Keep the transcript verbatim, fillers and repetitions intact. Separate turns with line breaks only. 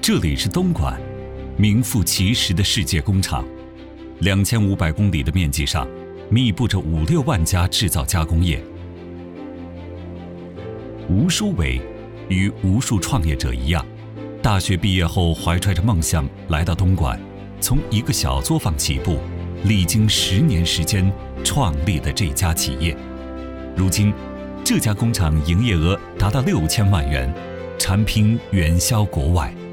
这里是东莞，名副其实的世界工厂。两千五百公里的面积上，密布着五六万家制造加工业。吴书伟与无数创业者一样，大学毕业后怀揣着梦想来到东莞，从一个小作坊起步，历经十年时间创立的这家企业。如今，这家工厂营业额达到六千万元，产品远销国外。